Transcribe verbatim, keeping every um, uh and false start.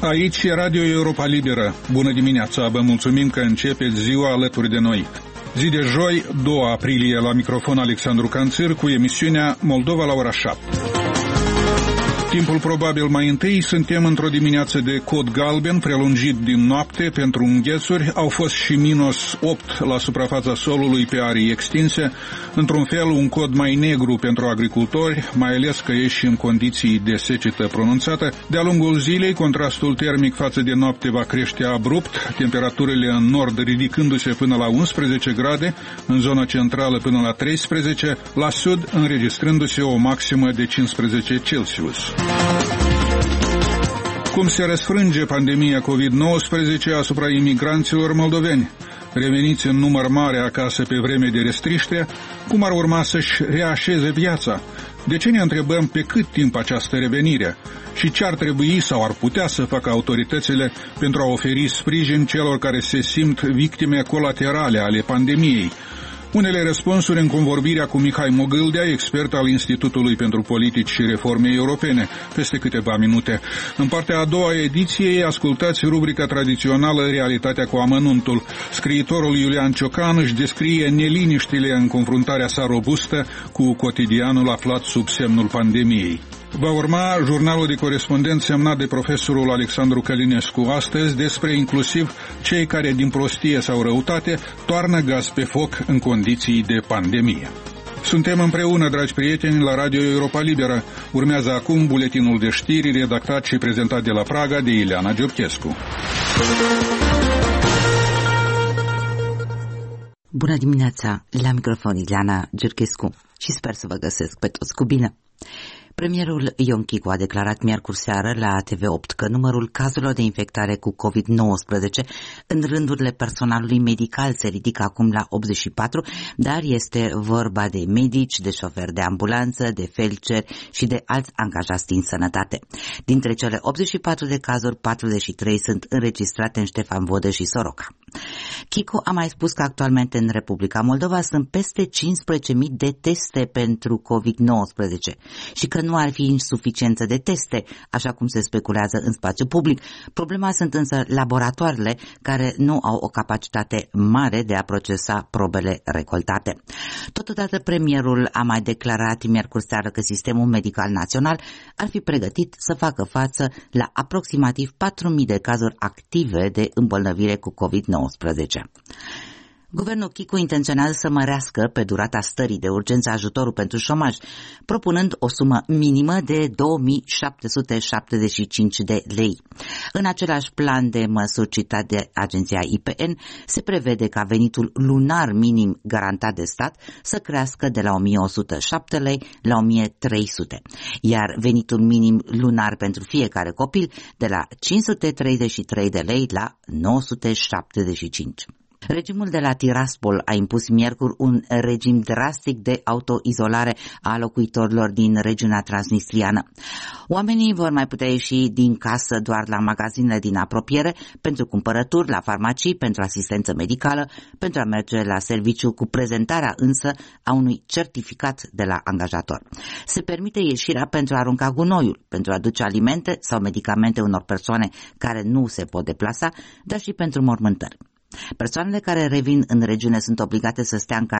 Aici e Radio Europa Liberă. Bună dimineața, vă mulțumim că începeți ziua alături de noi. Zi de joi, doi aprilie, la microfon Alexandru Canțir cu emisiunea Moldova la ora șapte. Timpul probabil mai întâi, suntem într-o dimineață de cod galben, prelungit din noapte pentru înghețuri, au fost și minus opt la suprafața solului pe arii extinse, într-un fel un cod mai negru pentru agricultori, mai ales că e și în condiții de secetă pronunțată. De-a lungul zilei, contrastul termic față de noapte va crește abrupt, temperaturile în nord ridicându-se până la unsprezece grade, în zona centrală până la treisprezece, la sud înregistrându-se o maximă de cincisprezece Celsius. Cum se răsfrânge pandemia covid nouăsprezece asupra imigranților moldoveni? Reveniți în număr mare acasă pe vreme de restriște, cum ar urma să-și reașeze viața? De ce ne întrebăm pe cât timp această revenire? Și ce ar trebui sau ar putea să facă autoritățile pentru a oferi sprijin celor care se simt victime colaterale ale pandemiei? Unele răspunsuri în convorbirea cu Mihai Mogâldea, expert al Institutului pentru Politici și Reforme Europene, peste câteva minute. În partea a doua ediției ascultați rubrica tradițională Realitatea cu amănuntul. Scriitorul Iulian Ciocan își descrie neliniștile în confruntarea sa robustă cu cotidianul aflat sub semnul pandemiei. Va urma jurnalul de corespondent semnat de profesorul Alexandru Călinescu, astăzi despre inclusiv cei care din prostie sau răutate toarnă gaz pe foc în condiții de pandemie. Suntem împreună, dragi prieteni, la Radio Europa Liberă. Urmează acum buletinul de știri redactat și prezentat de la Praga de Ileana Giurchescu. Bună dimineața, la microfon Ileana Giurchescu și sper să vă găsesc pe toți cu bine. Premierul Ion Chicu a declarat miercuri seară la T V opt că numărul cazurilor de infectare cu covid nouăsprezece în rândurile personalului medical se ridică acum la optzeci și patru, dar este vorba de medici, de șoferi de ambulanță, de felceri și de alți angajați din sănătate. Dintre cele optzeci și patru de cazuri, patruzeci și trei sunt înregistrate în Ștefan Vodă și Soroca. Chicu a mai spus că actualmente în Republica Moldova sunt peste cincisprezece mii de teste pentru covid nouăsprezece și că nu ar fi insuficiență de teste, așa cum se speculează în spațiu public. Problema sunt însă laboratoarele care nu au o capacitate mare de a procesa probele recoltate. Totodată premierul a mai declarat miercuri seară că sistemul medical național ar fi pregătit să facă față la aproximativ patru mii de cazuri active de îmbolnăvire cu covid nouăsprezece. Guvernul Chicu intenționează să mărească pe durata stării de urgență ajutorul pentru șomaj, propunând o sumă minimă de două mii șapte sute șaptezeci și cinci de lei. În același plan de măsuri citat de agenția I P N, se prevede ca venitul lunar minim garantat de stat să crească de la o mie o sută șapte lei la o mie trei sute, iar venitul minim lunar pentru fiecare copil de la cinci sute treizeci și trei de lei la nouă sute șaptezeci și cinci. Regimul de la Tiraspol a impus miercuri un regim drastic de autoizolare a locuitorilor din regiunea transnistriană. Oamenii vor mai putea ieși din casă doar la magazinele din apropiere, pentru cumpărături, la farmacii, pentru asistență medicală, pentru a merge la serviciu cu prezentarea însă a unui certificat de la angajator. Se permite ieșirea pentru a arunca gunoiul, pentru a aduce alimente sau medicamente unor persoane care nu se pot deplasa, dar și pentru mormântări. Persoanele care revin în regiune sunt obligate să stea în